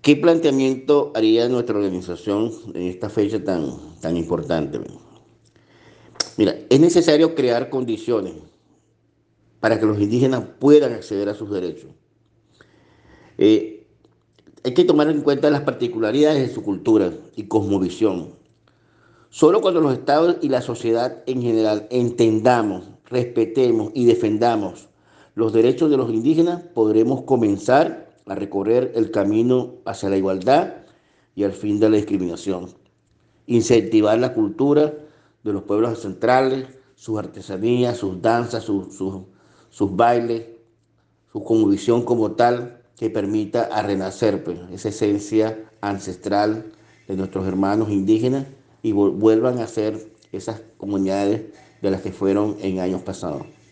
¿Qué planteamiento haría nuestra organización en esta fecha tan importante? Mira, es necesario crear condiciones para que los indígenas puedan acceder a sus derechos. Eh, Hay que tomar en cuenta las particularidades de su cultura y cosmovisión. Solo cuando los estados y la sociedad en general entendamos, respetemos y defendamos los derechos de los indígenas, podremos comenzar a recorrer el camino hacia la igualdad y al fin de la discriminación. Incentivar la cultura de los pueblos centrales, sus artesanías, sus danzas, sus bailes, su convicción como tal, que permita a renacer pues, esa esencia ancestral de nuestros hermanos indígenas y vuelvan a ser esas comunidades de las que fueron en años pasados.